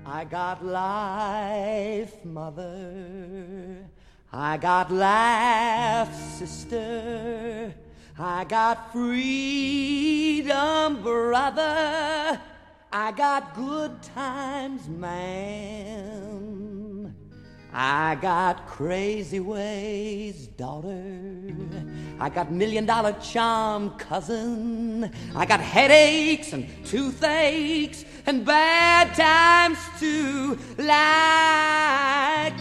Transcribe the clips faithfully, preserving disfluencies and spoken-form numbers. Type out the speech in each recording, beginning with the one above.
I got life, mother. I got laugh, sister. I got freedom, brother. I got good times, man. I got crazy ways, daughter. I got million dollar charm, cousin. I got headaches and toothaches and bad times too, like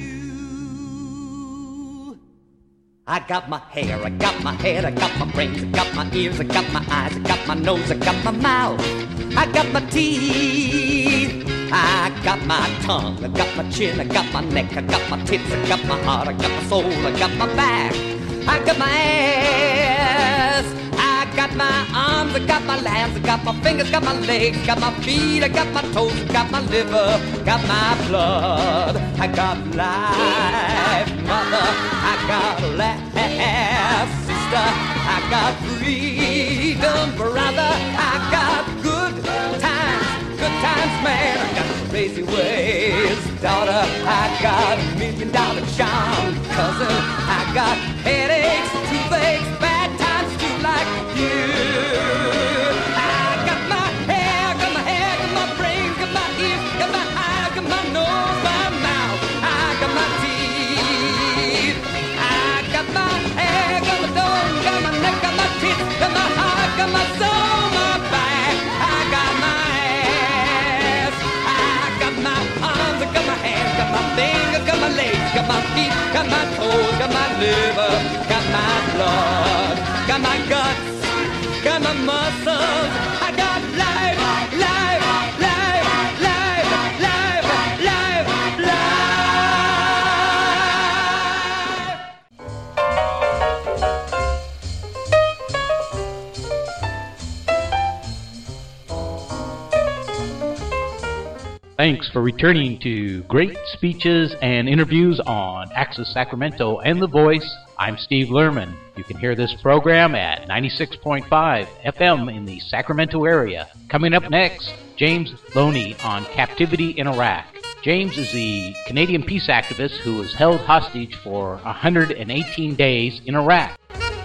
you. I got my hair, I got my head, I got my brains, I got my ears, I got my eyes, I got my nose, I got my mouth, I got my teeth. I got my tongue, I got my chin, I got my neck, I got my tits, I got my heart, I got my soul, I got my back, I got my ass, I got my arms, I got my legs, I got my fingers, got my legs, got my feet, I got my toes, I got my liver, got my blood, I got life, mother, I got laugh, sister, I got freedom, brother, I got good times. Good times, man, I got crazy ways, daughter. I got million dollar charm, cousin. I got headaches, toothaches, bad times too, like you. I got my hair, got my hair, got my brain, got my ears, got my eyes, got my nose, my mouth. I got my teeth. I got my hair, got my nose, got my neck, got my teeth, got my heart, got my soul, my back. I got my got my fingers, got my legs, got my feet, got my toes, got my liver, got my blood, got my guts, got my muscles. I got life, life, life, life, life, life, Thanks for returning to Great Speeches and Interviews on Access Sacramento and The Voice. I'm Steve Lerman. You can hear this program at ninety-six point five F M in the Sacramento area. Coming up next, James Loney on captivity in Iraq. James is the Canadian peace activist who was held hostage for one hundred eighteen days in Iraq.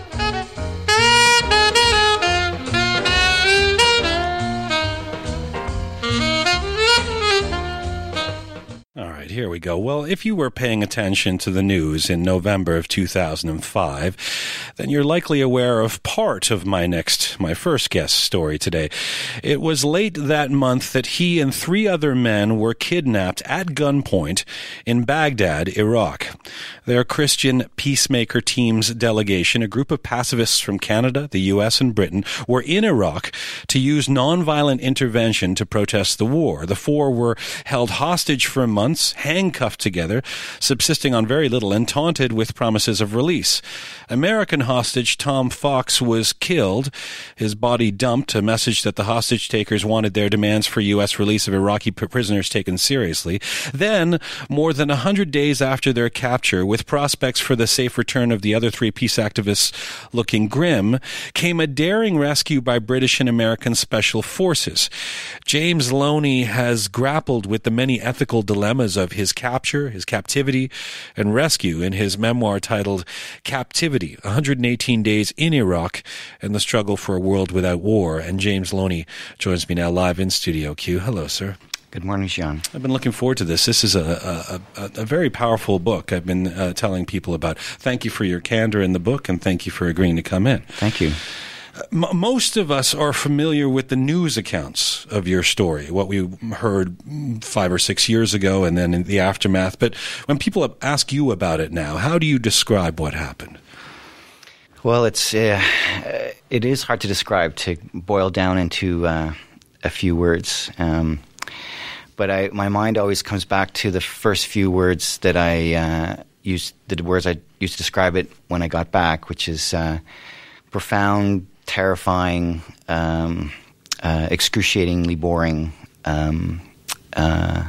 Here we go. Well, if you were paying attention to the news in November of two thousand five, then you're likely aware of part of my next, my first guest story today. It was late that month that he and three other men were kidnapped at gunpoint in Baghdad, Iraq. Their Christian Peacemaker Team's delegation, a group of pacifists from Canada, the U S, and Britain, were in Iraq to use nonviolent intervention to protest the war. The four were held hostage for months, handcuffed together, subsisting on very little, and taunted with promises of release. American hostage Tom Fox was killed, his body dumped, a message that the hostage takers wanted their demands for U S release of Iraqi prisoners taken seriously. Then, more than a hundred days after their capture, with prospects for the safe return of the other three peace activists looking grim, came a daring rescue by British and American special forces. James Loney has grappled with the many ethical dilemmas of his capture, his captivity, and rescue in his memoir titled Captivity, one hundred eighteen Days in Iraq and the Struggle for a World Without War. And James Loney joins me now live in Studio Q. Hello, sir. Good morning, Sean. I've been looking forward to this. This is a, a, a, a very powerful book I've been uh, telling people about. Thank you for your candor in the book, and thank you for agreeing to come in. Thank you. M- most of us are familiar with the news accounts of your story, what we heard five or six years ago and then in the aftermath. But when people ask you about it now, how do you describe what happened? Well, it's uh, it is hard to describe, to boil down into uh, a few words. Um, but I, my mind always comes back to the first few words that I uh, used, the words I used to describe it when I got back, which is uh, profound, terrifying, um, uh, excruciatingly boring. Um, uh,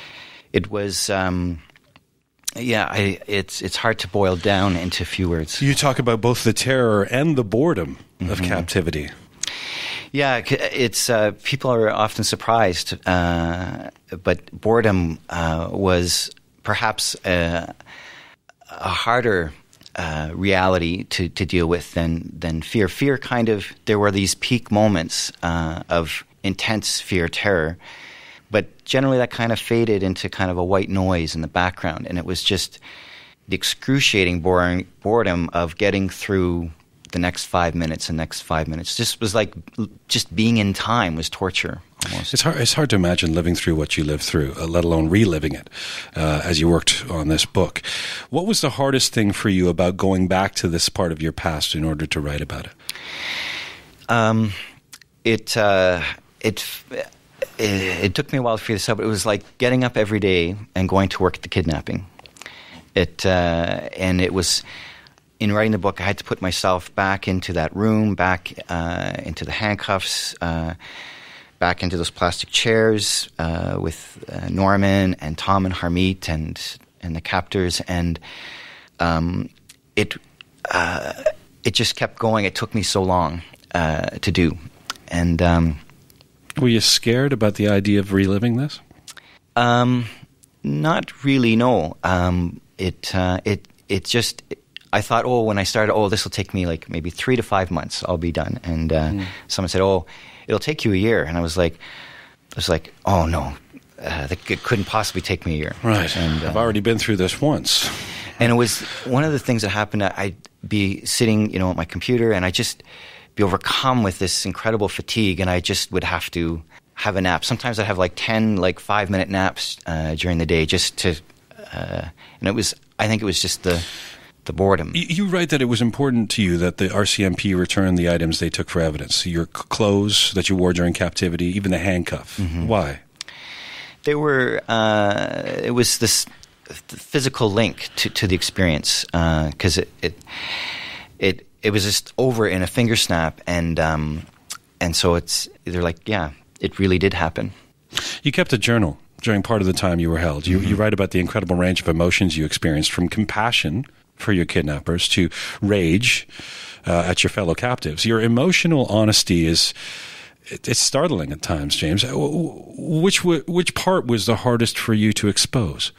it was, um, yeah, I, it's it's hard to boil down into a few words. You talk about both the terror and the boredom mm-hmm. of captivity. Yeah, it's uh, people are often surprised, uh, but boredom uh, was perhaps a, a harder uh, reality to, to deal with than than fear. Fear kind of there were these peak moments uh, of intense fear, terror, but generally that kind of faded into kind of a white noise in the background, and it was just the excruciating boring boredom of getting through the next five minutes and next five minutes. Just was like just being in time was torture almost. It's hard, it's hard to imagine living through what you lived through, uh, let alone reliving it uh, as you worked on this book. What was the hardest thing for you about going back to this part of your past in order to write about it? Um, it, uh, it, it, it took me a while to figure this out, but it was like getting up every day and going to work at the kidnapping. It uh, and it was... In writing the book, I had to put myself back into that room, back uh, into the handcuffs, uh, back into those plastic chairs uh, with uh, Norman and Tom and Harmeet and and the captors, and um, it uh, it just kept going. It took me so long uh, to do, and um, were you scared about the idea of reliving this? Um, not really. No. Um, it uh, it it just. It, I thought, oh, when I started, oh, this will take me like maybe three to five months. I'll be done. And uh, mm. someone said, oh, it'll take you a year. And I was like, I was like, oh no, uh, it couldn't possibly take me a year. Right. And, uh, I've already been through this once. And it was one of the things that happened. I'd be sitting, you know, at my computer, and I'd just be overcome with this incredible fatigue, and I just would have to have a nap. Sometimes I'd have like ten, like five minute naps uh, during the day, just to, uh, and it was. I think it was just the. The boredom. You write that it was important to you that the R C M P return the items they took for evidence, your clothes that you wore during captivity, even the handcuff. Mm-hmm. Why? They were, uh, it was this physical link to, to the experience, because uh, it, it it it was just over in a finger snap, and um, and so it's, they're like, yeah, it really did happen. You kept a journal during part of the time you were held. You, mm-hmm. you write about the incredible range of emotions you experienced, from compassion for your kidnappers to rage uh, at your fellow captives. Your emotional honesty is it, it's startling at times, James. Which which part was the hardest for you to expose?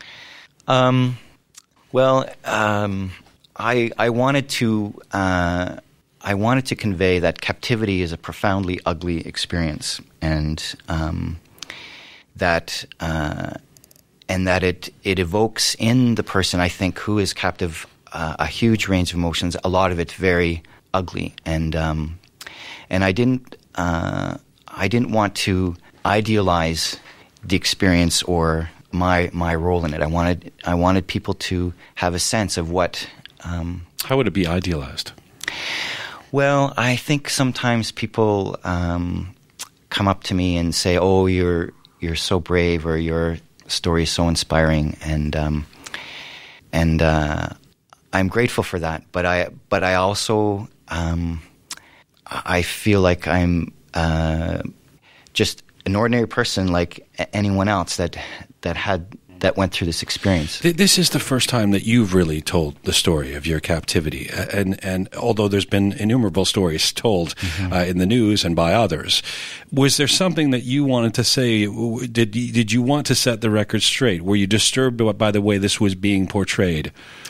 Um, well, um, I I wanted to uh, I wanted to convey that captivity is a profoundly ugly experience, and um, that. Uh, And that it, it evokes in the person, I think, who is captive, uh, a huge range of emotions. A lot of it very ugly, and um, and I didn't uh, I didn't want to idealize the experience or my my role in it. I wanted I wanted people to have a sense of what. Um, How would it be idealized? Well, I think sometimes people um, come up to me and say, "Oh, you're you're so brave," or "You're." Story is so inspiring, and um, and uh, I'm grateful for that. But I but I also um, I feel like I'm uh, just an ordinary person like anyone else that that had that went through this experience. This is the first time that you've really told the story of your captivity, and and although there's been innumerable stories told mm-hmm. uh, in the news and by others, was there something that you wanted to say? Did did you want to set the record straight? Were you disturbed by the way this was being portrayed?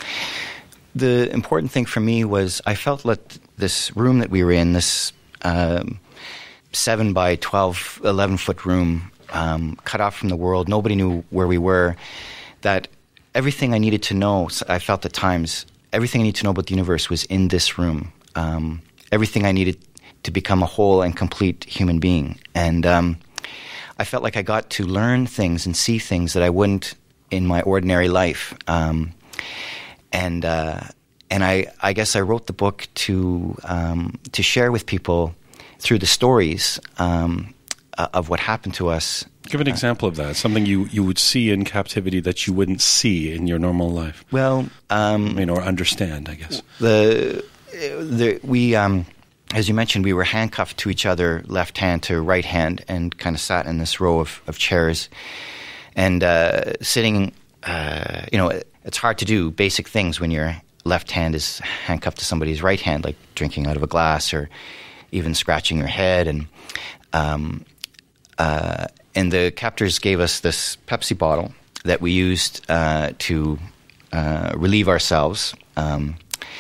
The important thing for me was I felt that this room that we were in, this um, seven by twelve, eleven foot room. Um, cut off from the world, nobody knew where we were, that everything I needed to know, I felt at times, everything I needed to know about the universe was in this room. Um, everything I needed to become a whole and complete human being. And um, I felt like I got to learn things and see things that I wouldn't in my ordinary life. Um, and uh, and I, I guess I wrote the book to um, to share with people through the stories um Uh, of what happened to us. Give an example of that. Something you, you would see in captivity that you wouldn't see in your normal life. Well, um, I mean, or understand, I guess. The the we um, as you mentioned, we were handcuffed to each other, left hand to right hand, and kind of sat in this row of, of chairs, and uh, sitting. Uh, you know, it's hard to do basic things when your left hand is handcuffed to somebody's right hand, like drinking out of a glass or even scratching your head. And um, uh, and the captors gave us this Pepsi bottle that we used uh, to uh, relieve ourselves um,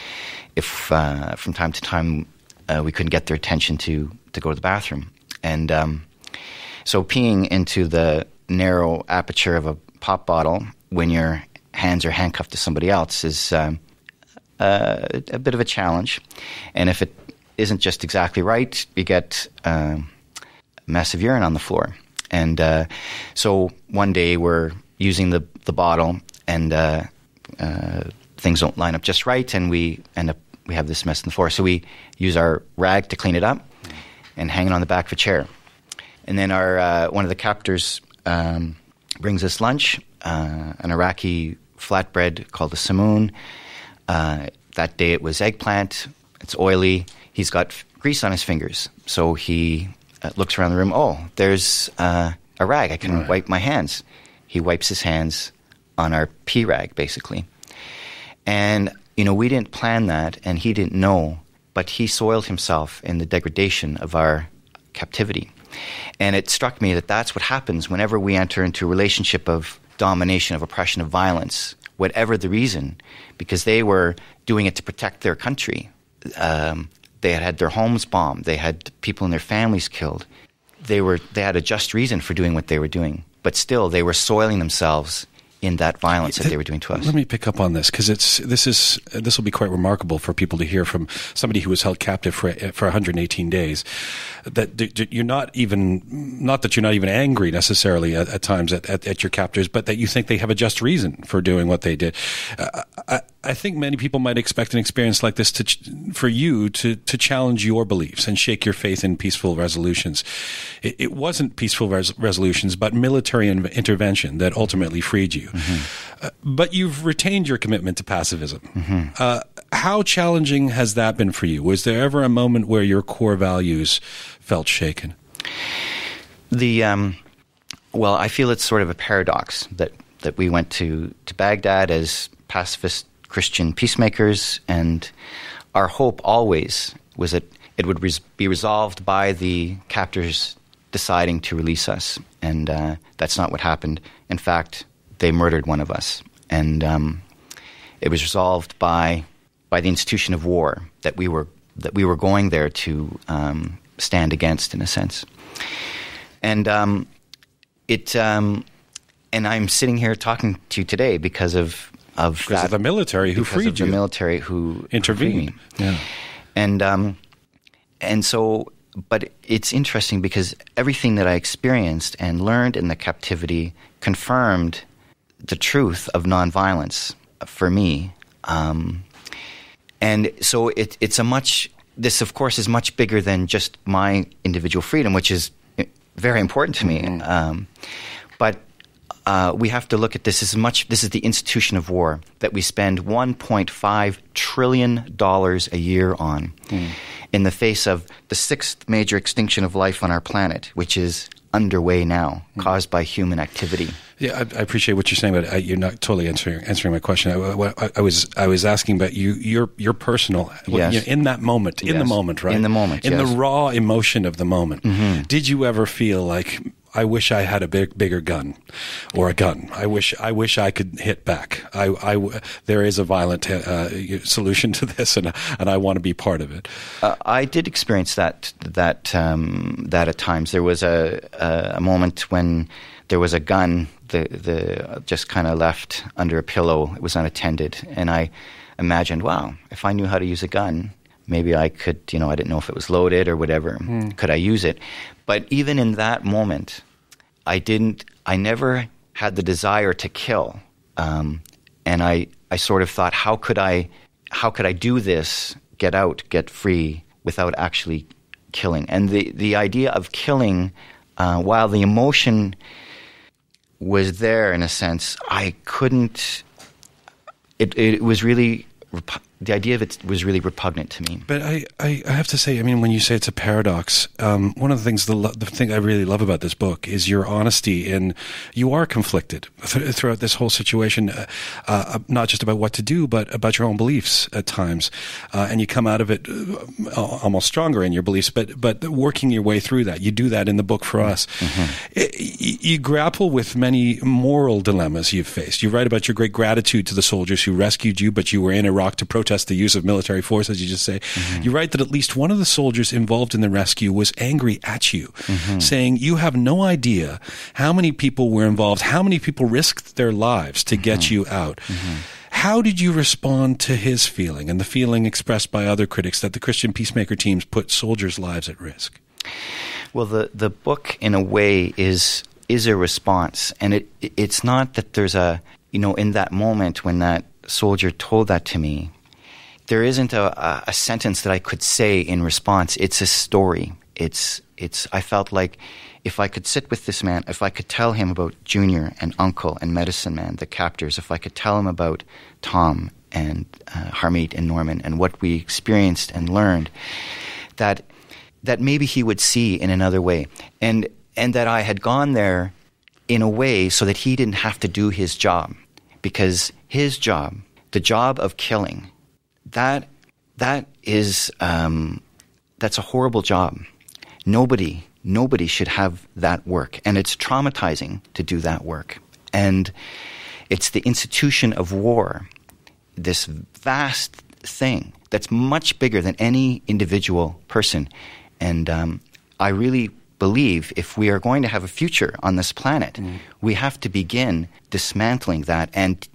if uh, from time to time uh, we couldn't get their attention to, to go to the bathroom. And um, so peeing into the narrow aperture of a pop bottle when your hands are handcuffed to somebody else is um, uh, a bit of a challenge. And if it isn't just exactly right, you get uh, a mess of urine on the floor. And uh, so one day we're using the, the bottle, and uh, uh, things don't line up just right, and we end up we have this mess on the floor. So we use our rag to clean it up and hang it on the back of a chair. And then our uh, one of the captors um, brings us lunch, uh, an Iraqi flatbread called a samoon. Uh, that day it was eggplant. It's oily. He's got f- grease on his fingers. So he uh, looks around the room. Oh, there's uh, a rag. I can right. wipe my hands. He wipes his hands on our pee rag, basically. And, you know, we didn't plan that, and he didn't know, but he soiled himself in the degradation of our captivity. And it struck me that that's what happens whenever we enter into a relationship of domination, of oppression, of violence, whatever the reason, because they were doing it to protect their country. Um, they had had their homes bombed. They had people in their families killed. They were they had a just reason for doing what they were doing, but still they were soiling themselves in that violence that they were doing to us. Let me pick up on this, because it's this is this will be quite remarkable for people to hear from somebody who was held captive for for one hundred eighteen days. That you're not even not that you're not even angry necessarily at, at times at, at, at your captors, but that you think they have a just reason for doing what they did. Uh, I, I think many people might expect an experience like this to ch- for you to to challenge your beliefs and shake your faith in peaceful resolutions. It, it wasn't peaceful res- resolutions, but military in- intervention that ultimately freed you. Mm-hmm. Uh, but you've retained your commitment to pacifism. Mm-hmm. Uh, how challenging has that been for you? Was there ever a moment where your core values felt shaken? The um, well, I feel it's sort of a paradox that, that we went to, to Baghdad as pacifist Christian peacemakers, and our hope always was that it would res- be resolved by the captors deciding to release us, and uh, that's not what happened. In fact, they murdered one of us, and um, it was resolved by by the institution of war that we were that we were going there to um, stand against, in a sense. And um, it um, and I'm sitting here talking to you today because of of because that, of the military who freed of you, the military who intervened. Who freed me. Yeah, and um, and so. But it's interesting because everything that I experienced and learned in the captivity confirmed the truth of nonviolence for me. Um, and so it, it's a much, this of course is much bigger than just my individual freedom, which is very important to me. Mm-hmm. Um, but uh, we have to look at this as much, this is the institution of war that we spend one point five trillion dollars a year on. Mm. In the face of the sixth major extinction of life on our planet, which is underway now, mm. caused by human activity. Yeah, I, I appreciate what you're saying, but I, you're not totally answering answering my question. I, I, I was I was asking about you, your your personal, yes. you know, in that moment, in yes. the moment, right? In the moment, in yes. the raw emotion of the moment. Mm-hmm. Did you ever feel like, I wish I had a big, bigger gun, or a gun? I wish I wish I could hit back. I, I, there is a violent uh, solution to this, and and I want to be part of it. Uh, I did experience that that um, that at times. There was a, a a moment when there was a gun the the just kind of left under a pillow. It was unattended, and I imagined, wow, if I knew how to use a gun, maybe I could. You know, I didn't know if it was loaded or whatever. Mm. Could I use it? But even in that moment, I didn't. I never had the desire to kill, um, and I, I sort of thought, how could I, how could I do this, get out, get free, without actually killing? And the, the idea of killing, uh, while the emotion was there in a sense, I couldn't. It it was really rep- the idea of it was really repugnant to me. But I, I, I have to say, I mean, when you say it's a paradox, um, one of the things, the, lo- the thing I really love about this book is your honesty in, you are conflicted th- throughout this whole situation, uh, uh, not just about what to do, but about your own beliefs at times. Uh, and you come out of it uh, almost stronger in your beliefs, but, but working your way through that. You do that in the book for us. Mm-hmm. It, you grapple with many moral dilemmas you've faced. You write about your great gratitude to the soldiers who rescued you, but you were in Iraq to protest the use of military force, as you just say. Mm-hmm. You write that at least one of the soldiers involved in the rescue was angry at you, mm-hmm. saying you have no idea how many people were involved, how many people risked their lives to mm-hmm. get you out. Mm-hmm. How did you respond to his feeling and the feeling expressed by other critics that the Christian Peacemaker teams put soldiers' lives at risk? Well, the, the book, in a way, is is a response. And it it's not that there's a, you know, in that moment when that soldier told that to me, there isn't a, a sentence that I could say in response. It's a story. It's it's. I felt like if I could sit with this man, if I could tell him about Junior and Uncle and Medicine Man, the captors, if I could tell him about Tom and uh, Harmeet and Norman and what we experienced and learned, that that maybe he would see in another way, and and that I had gone there in a way so that he didn't have to do his job, because his job, the job of killing, That that is um, that's a horrible job. Nobody nobody should have that work, and it's traumatizing to do that work. And it's the institution of war, this vast thing that's much bigger than any individual person. And um, I really believe if we are going to have a future on this planet, mm. we have to begin dismantling that and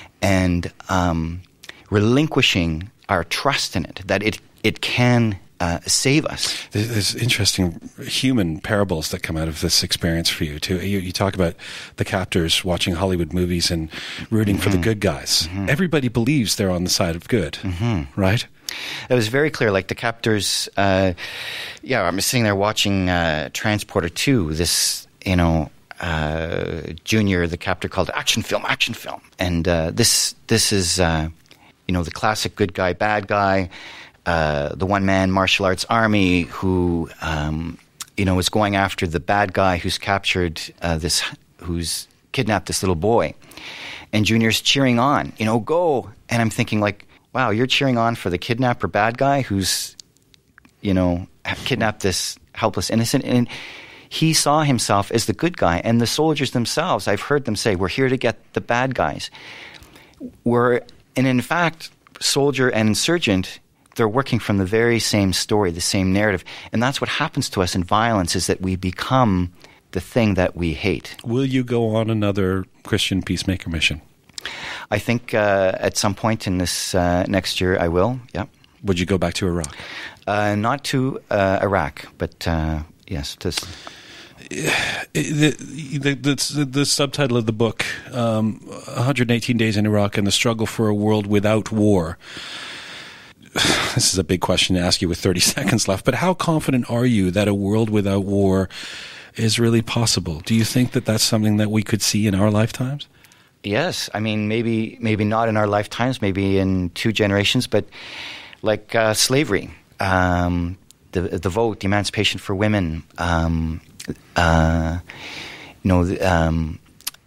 and um, relinquishing our trust in it, that it it can uh, save us. There's interesting human parables that come out of this experience for you, too. You, you talk about the captors watching Hollywood movies and rooting mm-hmm. for the good guys. Mm-hmm. Everybody believes they're on the side of good, mm-hmm. right? It was very clear, like the captors, uh, yeah, I'm sitting there watching uh, Transporter two, this, you know, uh, Junior, the captor, called action film, action film. And uh, this this is... Uh, You know, the classic good guy, bad guy, uh, the one-man martial arts army who, um, you know, is going after the bad guy who's captured uh, this, who's kidnapped this little boy. And Junior's cheering on, you know, go. And I'm thinking, like, wow, you're cheering on for the kidnapper bad guy who's, you know, kidnapped this helpless innocent. And he saw himself as the good guy. And the soldiers themselves, I've heard them say, we're here to get the bad guys. We're... And in fact, soldier and insurgent, they're working from the very same story, the same narrative. And that's what happens to us in violence, is that we become the thing that we hate. Will you go on another Christian Peacemaker mission? I think uh, at some point in this uh, next year I will, yeah. Would you go back to Iraq? Uh, not to uh, Iraq, but uh, yes, to... The, the, the, the subtitle of the book, um, one hundred eighteen Days in Iraq and the Struggle for a World Without War. This is a big question to ask you with thirty seconds left, but how confident are you that a world without war is really possible? Do you think that that's something that we could see in our lifetimes? Yes. I mean, maybe maybe not in our lifetimes, maybe in two generations, but like uh, slavery, um, the, the vote, the emancipation for women, um Uh, you know, um,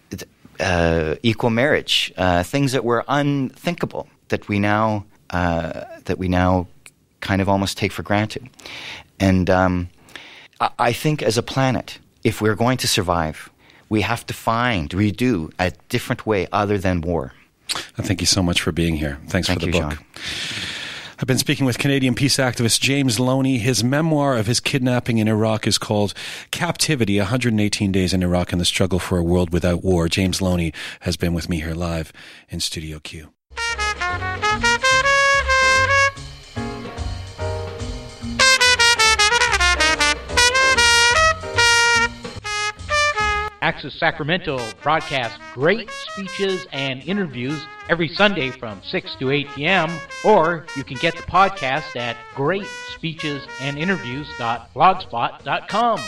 uh, equal marriage, uh, things that were unthinkable that we now uh, that we now kind of almost take for granted. And um, I, I think, as a planet, if we're going to survive, we have to find, redo a different way other than war. Thank you so much for being here. Thanks Thank for the you, book. John. I've been speaking with Canadian peace activist James Loney. His memoir of his kidnapping in Iraq is called Captivity, one hundred eighteen Days in Iraq and the Struggle for a World Without War. James Loney has been with me here live in Studio Q. Access Sacramento broadcasts great speeches and interviews every Sunday from six to eight p.m. Or you can get the podcast at great speeches and interviews dot blogspot dot com.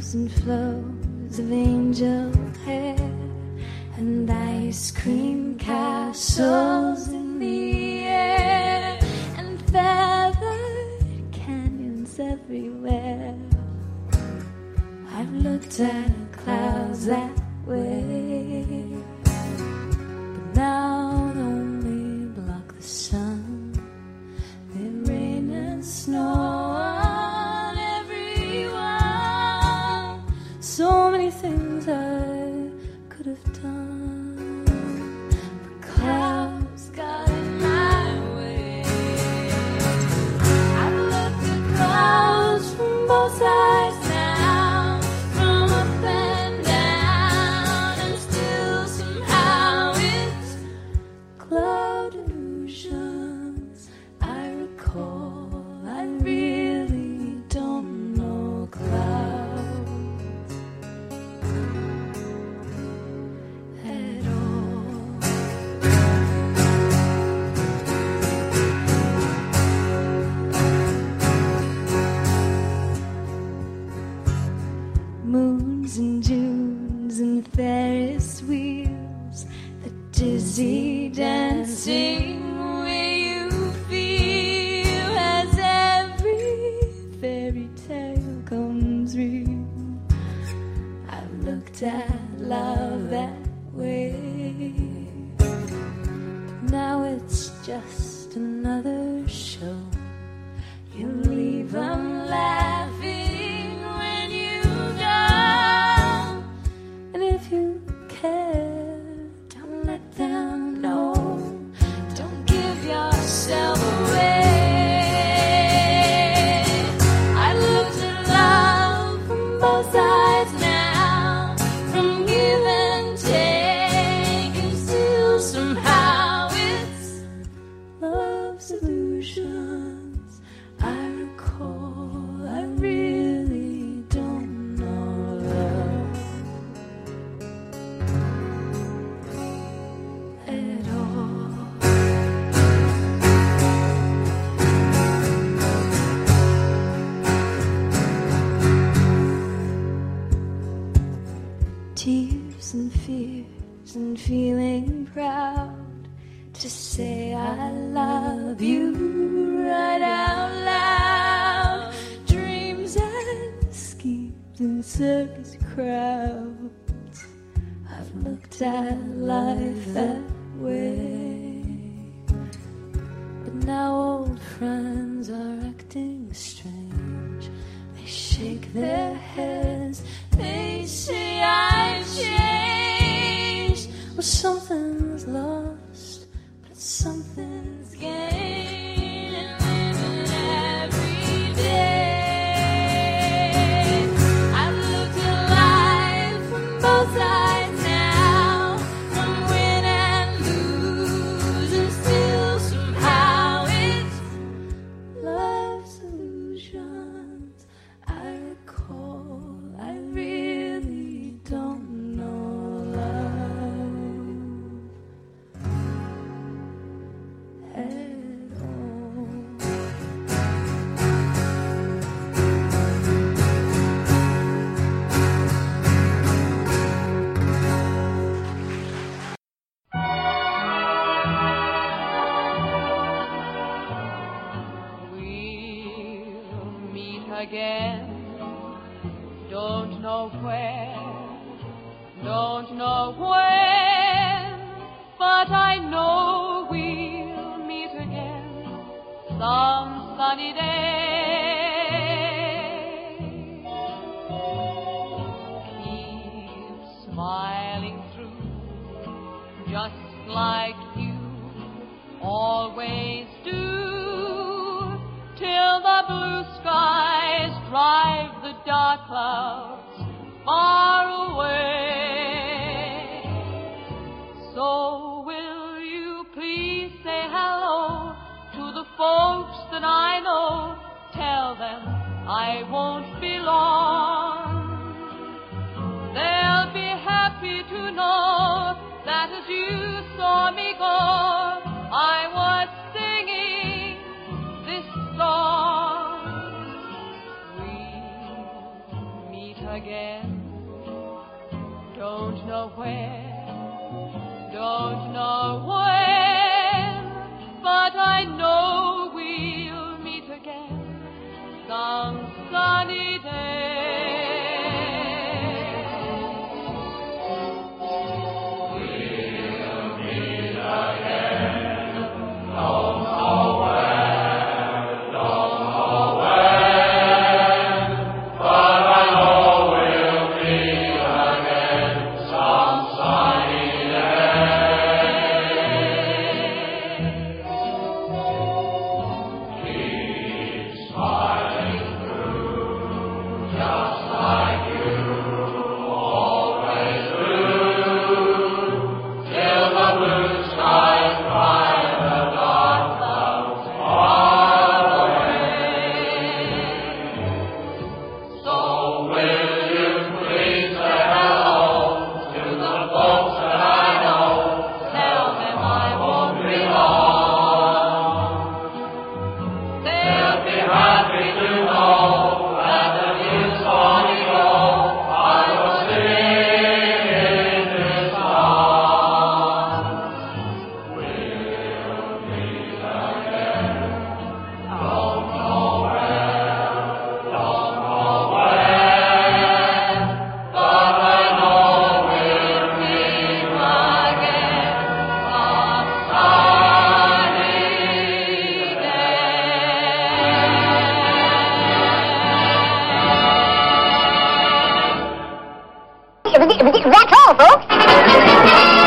ebbs and flows of angel hair and ice cream castles in the air and feathered canyons everywhere. I've looked at clouds that way, but now they only block the sun. They rain and snow on everyone. So many things I could have done, but clouds got in my way. I've looked at clouds from both sides now, from up and down, and still somehow it's cloud illusions I recall. I really don't know clouds at all. Moons and dunes and Ferris wheels, the dizzy dancing way you feel as every fairy tale comes real. I've looked at love that way, but now it's just another show. You leave them laughing when you go, and if you care, don't let them know. Don't give yourself away. I looked at love from both sides now, from give and take, and still somehow it's love's illusions I recall. I really don't know love at all. Tears and fears and feeling proud to say I love you right out loud. Dreams and schemes and circus crowds. I've looked at life that way, but now old friends are acting strange. They shake their heads, they say I've changed. Well, something's lost, but something's gained, and living every day. I've looked at life from both sides now, from win and lose, and still somehow it's love's illusions I recall. I really don't know love at all. We'll meet again. Don't know where, don't know when, but I know we'll meet again some sunny day. Keep smiling through, just like you always do, till the blue skies drive the dark clouds far away. So will you please say hello to the folks that I know? Tell them I won't be long. They'll be happy to know that as you saw me go, I was singing this song. We'll meet again. again. Don't know where, don't know when, but I know we'll meet again some sunny day. We'll meet again, don't know where, don't know when, but I know we'll meet again some sunny day. Keep smiling through, just like you always do, till the blue skies dry and the dark clouds far away. So will you please say hello to the folks that I know? Tell them I won't be long. They'll be happy to know that the new song you know I will sing this song. We'll meet again. Don't know where, don't know when, but I know we'll meet again some sunny day. That's all, folks.